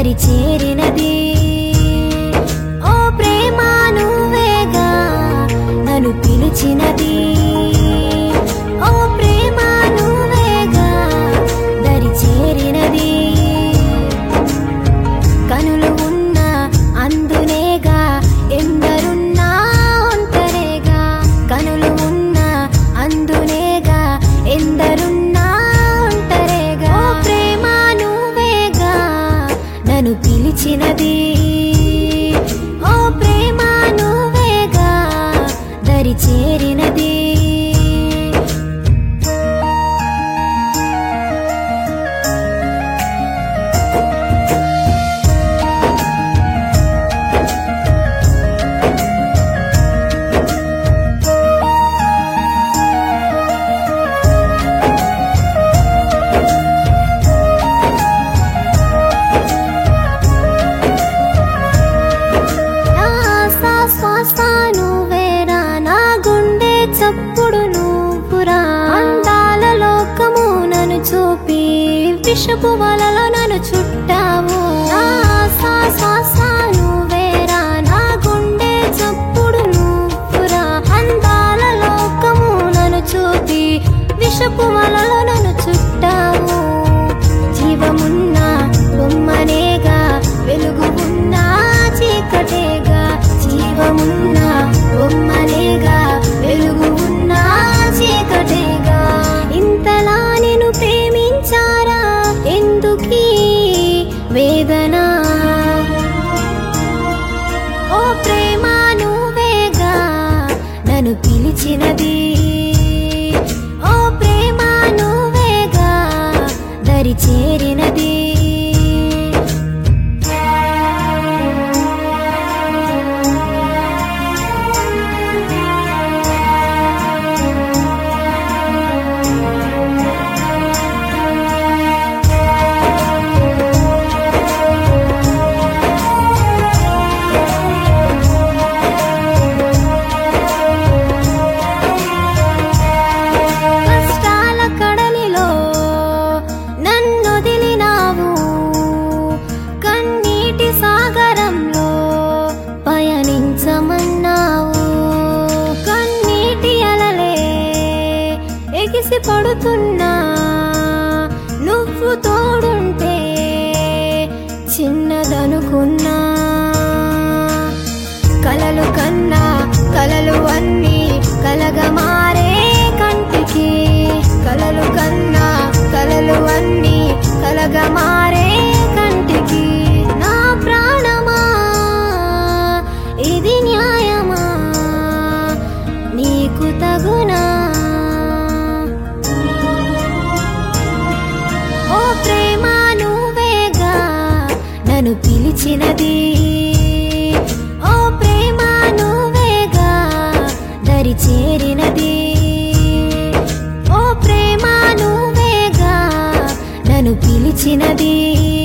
దరి చేరినది. ఓ ప్రేమ నువ్వేగా నన్ను పిలిచినది. ఓ ప్రేమ నువ్వేగా దరి చేరినది. కనులు ఉన్న అందునేగా ఎందరున్నా ఒంటరిగా. కనులు ఉన్న అందునేగా ఎందరున్నా ఒంటరిగా. ఓ ప్రేమ నువ్వేగా నన్ను పిలిచినది. ఓ ప్రేమ నువ్వేగా దరి చేరినది. చప్పుడు నువ్వురా అందాల లోకము నన్ను చూపి విషపు వలలో నన్ను చుట్టావు. నువ్వేరా నా గుండె చప్పుడు నువ్వురా అందాల లోకము నన్ను చూపి విషపు వలలో నన్ను చుట్టావు. జీవమున్న బొమ్మనేగా వెలుగు ఉన్న చీకటేగా. జీవమున్న బొమ్మనేగా వెలుగు ఉన్న చీకటేగా. ఇంతలా నేను ప్రేమించారా ఎందుకీ వేదన. ఓ ప్రేమ నువ్వేగా నన్ను పిలిచినది. ఓ ప్రేమ నువ్వేగా దరి చేరినది. కన్నీటి అలలే ఎగిసి పడుతున్నా నువ్వు తోడుంటే చిన్నదనుకున్నా. కలలు కన్నా కలలు అన్నీ కలగా మారే కంటికి. కలలు కన్నా కలలు అన్నీ కలగా మారే కంటికి. నా ప్రాణమా ఇది న్యాయమా నీకు తగునా. ఓ ప్రేమ నువ్వేగా నన్ను పిలిచినది. ఓ ప్రేమ నువ్వేగా దరి చేరినది. ఓ ప్రేమ నువ్వేగా నన్ను పిలిచినది.